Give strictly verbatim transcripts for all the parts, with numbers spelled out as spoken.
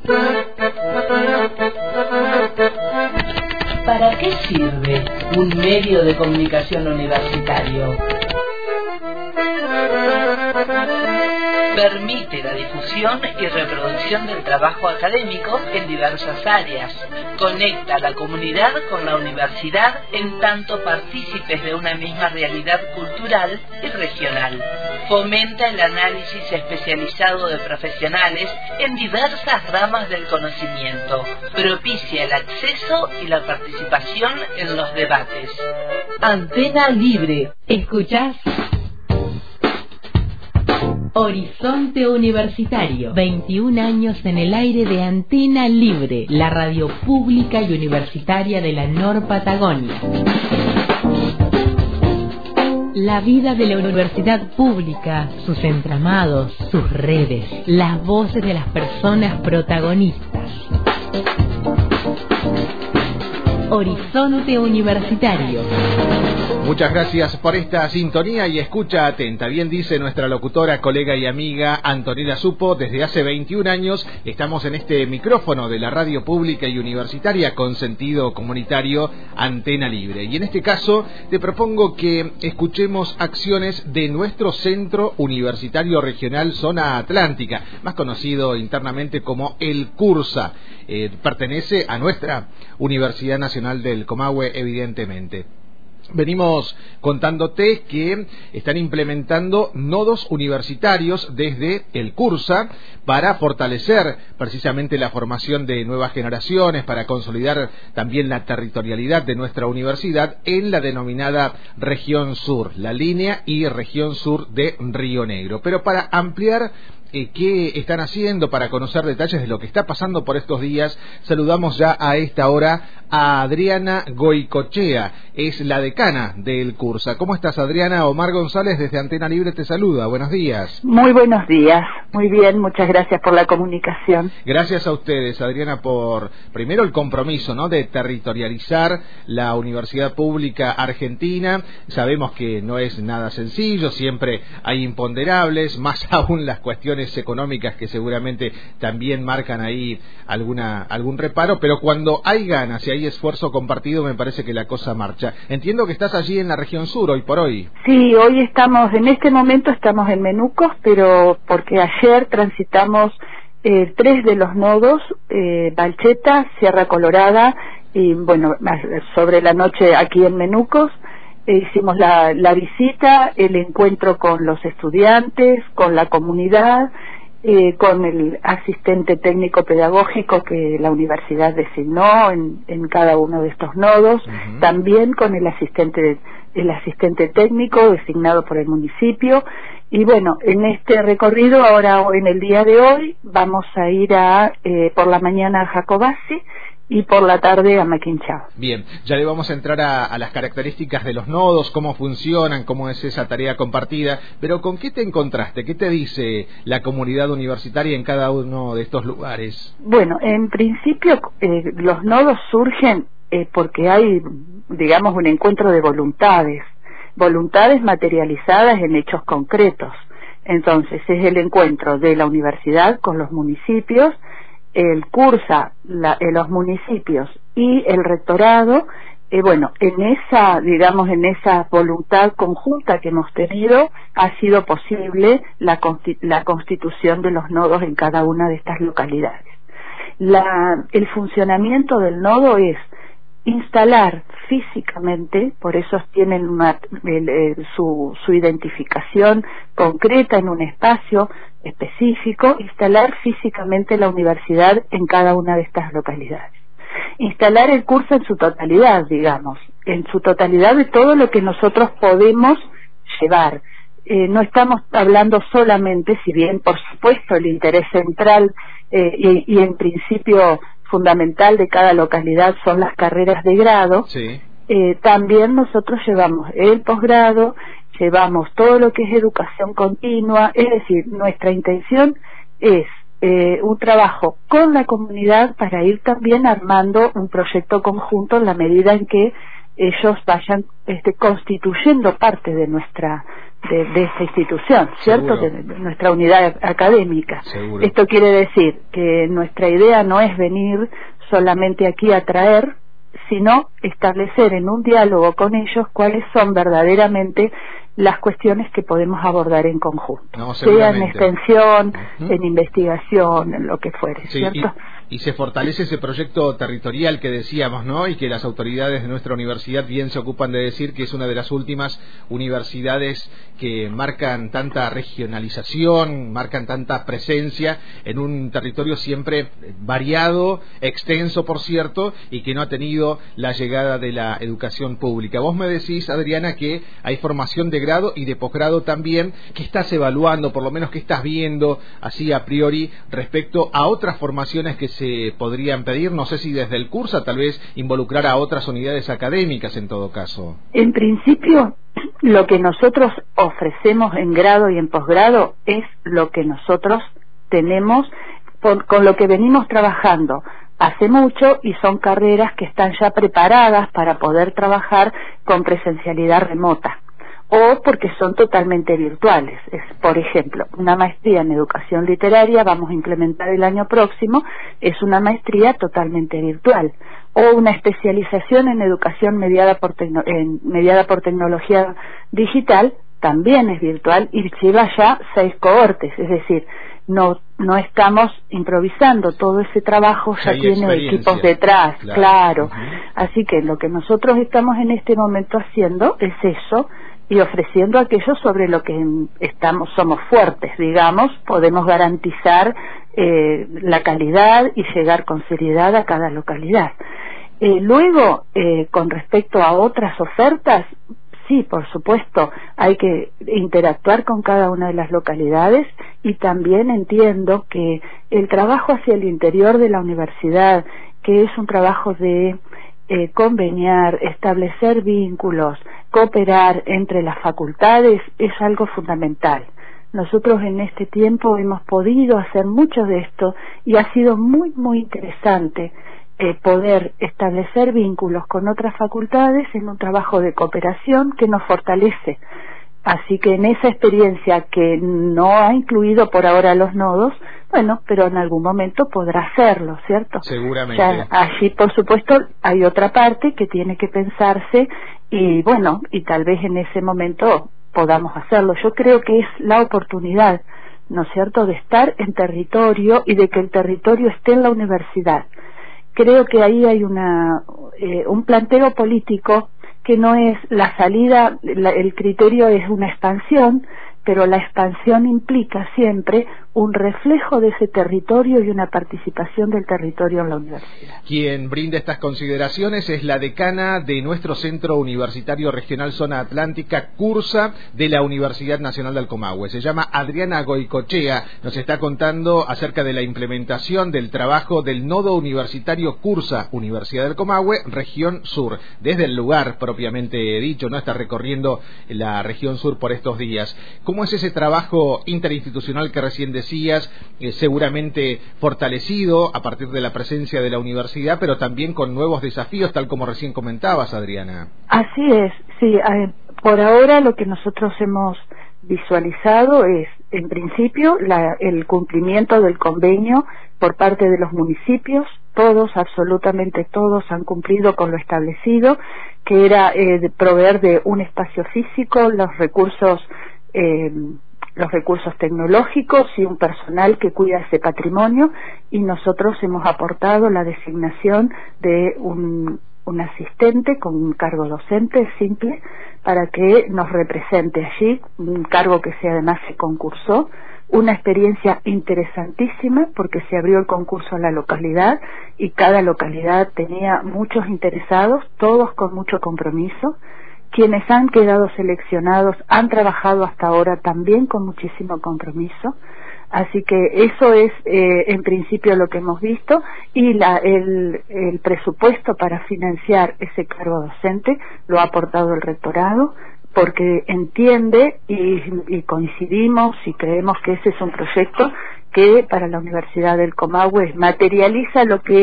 ¿Para qué sirve un medio de comunicación universitario? Permite la difusión y reproducción del trabajo académico en diversas áreas. Conecta a la comunidad con la universidad en tanto partícipes de una misma realidad cultural y regional. Fomenta el análisis especializado de profesionales en diversas ramas del conocimiento. Propicia el acceso y la participación en los debates. Antena Libre. ¿Escuchás? Horizonte Universitario. veintiún años en el aire de Antena Libre, la radio pública y universitaria de la Nor Patagonia. La vida de la universidad pública, sus entramados, sus redes, las voces de las personas protagonistas. Horizonte Universitario. Muchas gracias por esta sintonía y escucha atenta. Bien dice nuestra locutora, colega y amiga Antonella Supo, desde hace veintiún años estamos en este micrófono de la radio pública y universitaria con sentido comunitario Antena Libre. Y en este caso te propongo que escuchemos acciones de nuestro Centro Universitario Regional Zona Atlántica, más conocido internamente como el CURSA. Eh, pertenece a nuestra Universidad Nacional del Comahue, evidentemente. Venimos contándote que están implementando nodos universitarios desde el CURSA para fortalecer precisamente la formación de nuevas generaciones, para consolidar también la territorialidad de nuestra universidad en la denominada Región Sur, la línea y Región Sur de Río Negro. Pero para ampliar Eh, qué están haciendo, para conocer detalles de lo que está pasando por estos días, saludamos ya a esta hora a Adriana Goicochea, es la decana del CURSA. ¿Cómo estás, Adriana? Omar González desde Antena Libre te saluda. Buenos días. Muy buenos días. Muy bien, muchas gracias por la comunicación. Gracias a ustedes, Adriana, por primero el compromiso, ¿no?, de territorializar la universidad pública argentina. Sabemos que no es nada sencillo, siempre hay imponderables, más aún las cuestiones económicas que seguramente también marcan ahí alguna algún reparo, pero cuando hay ganas y hay esfuerzo compartido, me parece que la cosa marcha. Entiendo que estás allí en la región sur hoy por hoy. Sí, hoy estamos, en este momento estamos en Menucos, pero porque ayer transitamos eh, tres de los nodos, eh, Balcheta, Sierra Colorada, y bueno, sobre la noche aquí en Menucos. Eh, hicimos la, la visita, el encuentro con los estudiantes, con la comunidad, eh, con el asistente técnico pedagógico que la universidad designó en, en cada uno de estos nodos, uh-huh. También con el asistente, el asistente técnico designado por el municipio. Y bueno, en este recorrido, ahora en el día de hoy, vamos a ir a eh, por la mañana a Jacobasi y por la tarde a Maquinchao. Bien, ya le vamos a entrar a, a las características de los nodos, cómo funcionan, cómo es esa tarea compartida, pero ¿con qué te encontraste? ¿Qué te dice la comunidad universitaria en cada uno de estos lugares? Bueno, en principio eh, los nodos surgen eh, porque hay, digamos, un encuentro de voluntades, voluntades materializadas en hechos concretos. Entonces es el encuentro de la universidad con los municipios, el CURSA, la, eh, los municipios y el rectorado. Eh, bueno, en esa, digamos, en esa voluntad conjunta que hemos tenido, ha sido posible la, consti- la constitución de los nodos en cada una de estas localidades. La, el funcionamiento del nodo es instalar físicamente, por eso tienen una, el, el, su, su identificación concreta en un espacio específico, instalar físicamente la universidad en cada una de estas localidades. Instalar el curso en su totalidad, digamos, en su totalidad de todo lo que nosotros podemos llevar. Eh, no estamos hablando solamente, si bien por supuesto el interés central eh, y, y en principio fundamental de cada localidad son las carreras de grado, sí. eh, también nosotros llevamos el posgrado, llevamos todo lo que es educación continua, es decir, nuestra intención es eh, un trabajo con la comunidad para ir también armando un proyecto conjunto en la medida en que ellos vayan este, constituyendo parte de nuestra de, de esta institución, ¿cierto? De, de nuestra unidad académica. Seguro. Esto quiere decir que nuestra idea no es venir solamente aquí a traer, sino establecer en un diálogo con ellos cuáles son verdaderamente las cuestiones que podemos abordar en conjunto, no, sea en extensión, uh-huh. en investigación, en lo que fuere, sí, ¿cierto? Y, y se fortalece ese proyecto territorial que decíamos, ¿no? Y que las autoridades de nuestra universidad bien se ocupan de decir que es una de las últimas universidades que marcan tanta regionalización, marcan tanta presencia en un territorio siempre variado, extenso, por cierto, y que no ha tenido la llegada de la educación pública. Vos me decís, Adriana, que hay formación de grado y de posgrado también. ¿Qué estás evaluando, por lo menos qué estás viendo así a priori respecto a otras formaciones que se podrían pedir? No sé si desde el curso tal vez involucrar a otras unidades académicas en todo caso. En principio, lo que nosotros ofrecemos en grado y en posgrado es lo que nosotros tenemos, por, con lo que venimos trabajando hace mucho, y son carreras que están ya preparadas para poder trabajar con presencialidad remota, o porque son totalmente virtuales. Es, por ejemplo, una maestría en educación literaria, vamos a implementar el año próximo, es una maestría totalmente virtual, o una especialización en educación mediada por, tecno, en, mediada por tecnología digital, también es virtual y lleva ya seis cohortes, es decir, no no estamos improvisando, todo ese trabajo ya tiene equipos detrás, claro, claro. Uh-huh. Así que lo que nosotros estamos en este momento haciendo es eso, y ofreciendo aquello sobre lo que estamos somos fuertes, digamos, podemos garantizar eh, la calidad y llegar con seriedad a cada localidad. Eh, luego, eh, con respecto a otras ofertas, sí, por supuesto, hay que interactuar con cada una de las localidades, y también entiendo que el trabajo hacia el interior de la universidad, que es un trabajo de eh, conveniar, establecer vínculos, cooperar entre las facultades, es algo fundamental. Nosotros en este tiempo hemos podido hacer mucho de esto y ha sido muy, muy interesante eh, poder establecer vínculos con otras facultades en un trabajo de cooperación que nos fortalece. Así que en esa experiencia que no ha incluido por ahora los nodos, bueno, pero en algún momento podrá hacerlo, ¿cierto? Seguramente. Ya, allí, por supuesto, hay otra parte que tiene que pensarse y, bueno, y tal vez en ese momento podamos hacerlo. Yo creo que es la oportunidad, ¿no es cierto?, de estar en territorio y de que el territorio esté en la universidad. Creo que ahí hay una eh, un planteo político que no es la salida, la, el criterio es una expansión, pero la expansión implica siempre un reflejo de ese territorio y una participación del territorio en la universidad. Quien brinda estas consideraciones es la decana de nuestro Centro Universitario Regional Zona Atlántica, CURSA, de la Universidad Nacional del Comahue. Se llama Adriana Goicochea. Nos está contando acerca de la implementación del trabajo del nodo universitario CURSA, Universidad del Comahue, Región Sur. Desde el lugar propiamente dicho, no está recorriendo la Región Sur por estos días. ¿Cómo es ese trabajo interinstitucional que recién decías? Eh, seguramente fortalecido a partir de la presencia de la universidad, pero también con nuevos desafíos, tal como recién comentabas, Adriana. Así es, sí. Eh, por ahora lo que nosotros hemos visualizado es, en principio, la, el cumplimiento del convenio por parte de los municipios. Todos, absolutamente todos, han cumplido con lo establecido, que era eh, de proveer de un espacio físico, los recursos eh, los recursos tecnológicos y un personal que cuida ese patrimonio, y nosotros hemos aportado la designación de un, un asistente con un cargo docente simple para que nos represente allí, un cargo que se además se concursó, una experiencia interesantísima porque se abrió el concurso a la localidad y cada localidad tenía muchos interesados, todos con mucho compromiso. Quienes han quedado seleccionados han trabajado hasta ahora también con muchísimo compromiso, así que eso es eh, en principio lo que hemos visto, y la, el, el presupuesto para financiar ese cargo docente lo ha aportado el rectorado, porque entiende y, y coincidimos y creemos que ese es un proyecto que para la Universidad del Comahue materializa lo que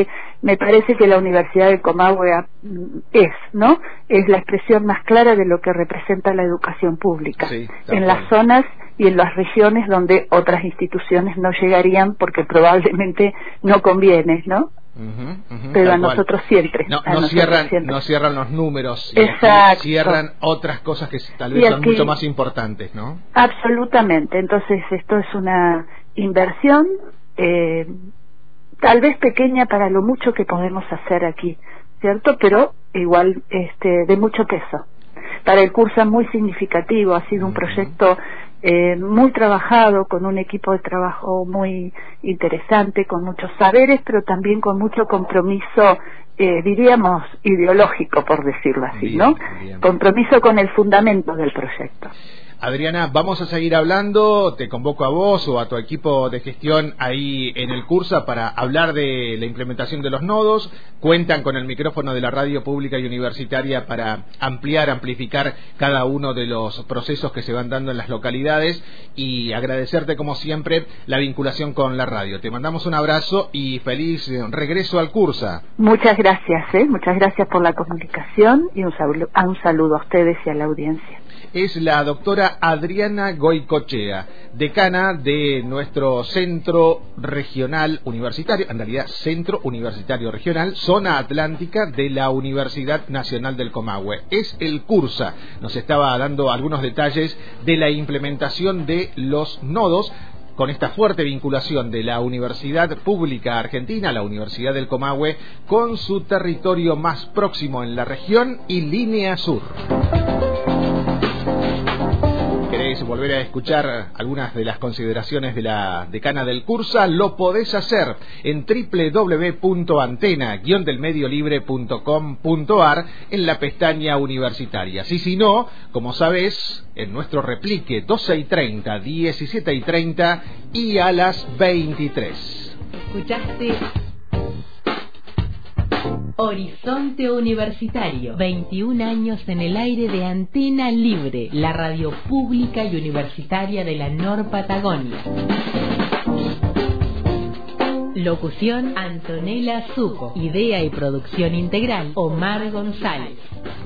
me parece que la Universidad del Comahue es, ¿no? Es la expresión más clara de lo que representa la educación pública, sí, en las zonas y en las regiones donde otras instituciones no llegarían porque probablemente no conviene, ¿no? Uh-huh, uh-huh, pero a nosotros cual. siempre no, a no nosotros cierran siempre. no cierran los números, exacto, cierran otras cosas que tal vez son mucho más importantes, ¿no? Absolutamente. Entonces esto es una inversión eh, tal vez pequeña para lo mucho que podemos hacer aquí, ¿cierto? Pero igual este de mucho peso. Para el curso es muy significativo, ha sido un proyecto eh, muy trabajado, con un equipo de trabajo muy interesante, con muchos saberes, pero también con mucho compromiso, eh, diríamos, ideológico, por decirlo así, bien, ¿no? Bien. Compromiso con el fundamento del proyecto. Adriana, vamos a seguir hablando, te convoco a vos o a tu equipo de gestión ahí en el Cursa para hablar de la implementación de los nodos. Cuentan con el micrófono de la radio pública y universitaria para ampliar, amplificar cada uno de los procesos que se van dando en las localidades y agradecerte como siempre la vinculación con la radio. Te mandamos un abrazo y feliz regreso al Cursa. Muchas gracias, ¿eh? Muchas gracias por la comunicación y un saludo, un saludo a ustedes y a la audiencia. Es la doctora Adriana Goicochea, decana de nuestro centro regional universitario, en realidad centro universitario regional, zona atlántica de la Universidad Nacional del Comahue. Es el Cursa. Nos estaba dando algunos detalles de la implementación de los nodos con esta fuerte vinculación de la Universidad Pública Argentina, la Universidad del Comahue, con su territorio más próximo en la región y línea sur. ¿Querés volver a escuchar algunas de las consideraciones de la decana del Cursa? Lo podés hacer en doble u doble u doble u punto antena guion del medio libre punto com punto a r en la pestaña universitarias. Y si no, como sabés, en nuestro replique doce y treinta, diecisiete y treinta y a las veintitrés. ¿Escuchaste? Horizonte Universitario, veintiún años en el aire de Antena Libre, la radio pública y universitaria de la Nor Patagonia. Locución: Antonella Zucco. Idea y producción integral: Omar González.